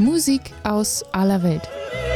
Musik aus aller Welt.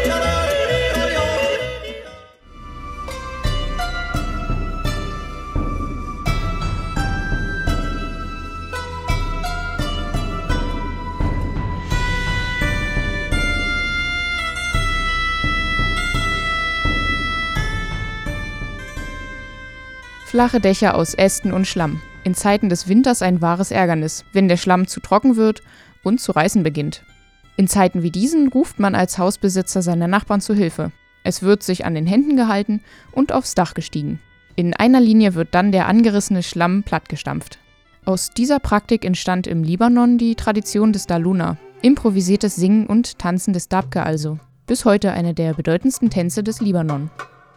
Flache Dächer aus Ästen und Schlamm. In Zeiten des Winters ein wahres Ärgernis, wenn der Schlamm zu trocken wird und zu reißen beginnt. In Zeiten wie diesen ruft man als Hausbesitzer seine Nachbarn zu Hilfe. Es wird sich an den Händen gehalten und aufs Dach gestiegen. In einer Linie wird dann der angerissene Schlamm plattgestampft. Aus dieser Praktik entstand im Libanon die Tradition des Daluna, improvisiertes Singen und Tanzen des Dabke also. Bis heute eine der bedeutendsten Tänze des Libanon.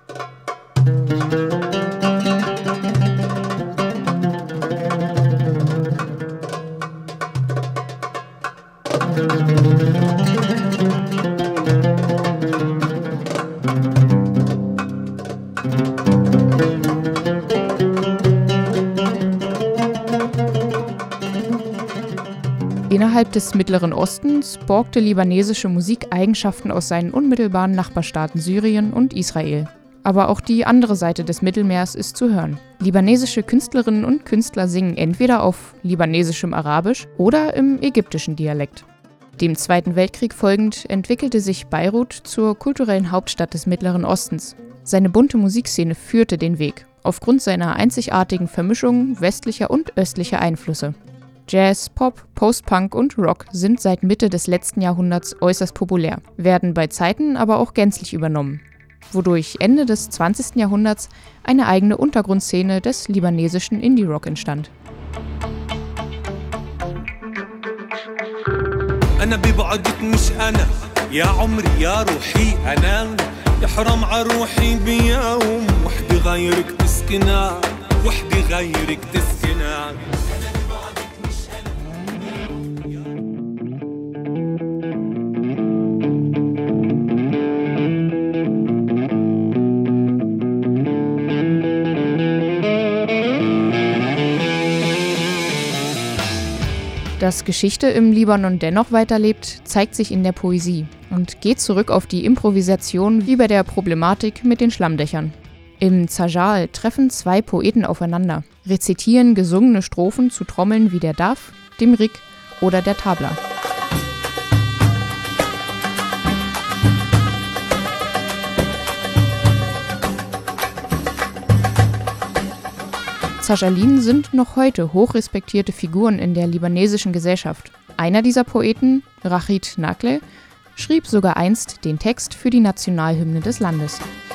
Innerhalb des Mittleren Ostens borgte libanesische Musik Eigenschaften aus seinen unmittelbaren Nachbarstaaten Syrien und Israel. Aber auch die andere Seite des Mittelmeers ist zu hören. Libanesische Künstlerinnen und Künstler singen entweder auf libanesischem Arabisch oder im ägyptischen Dialekt. Dem Zweiten Weltkrieg folgend entwickelte sich Beirut zur kulturellen Hauptstadt des Mittleren Ostens. Seine bunte Musikszene führte den Weg, aufgrund seiner einzigartigen Vermischung westlicher und östlicher Einflüsse. Jazz, Pop, Post-Punk und Rock sind seit Mitte des letzten Jahrhunderts äußerst populär, werden bei Zeiten aber auch gänzlich übernommen, wodurch Ende des 20. Jahrhunderts eine eigene Untergrundszene des libanesischen Indie-Rock entstand. أنا ببعدك مش أنا يا عمري يا روحي أنا يحرم عروحي بيوم وحدي غيرك تسكنها وحدي غيرك تسكنها. Dass Geschichte im Libanon dennoch weiterlebt, zeigt sich in der Poesie und geht zurück auf die Improvisation wie bei der Problematik mit den Schlammdächern. Im Zajal treffen zwei Poeten aufeinander, rezitieren gesungene Strophen zu Trommeln wie der Daf, dem Rik oder der Tabla. Zajalin sind noch heute hochrespektierte Figuren in der libanesischen Gesellschaft. Einer dieser Poeten, Rachid Nakle, schrieb sogar einst den Text für die Nationalhymne des Landes.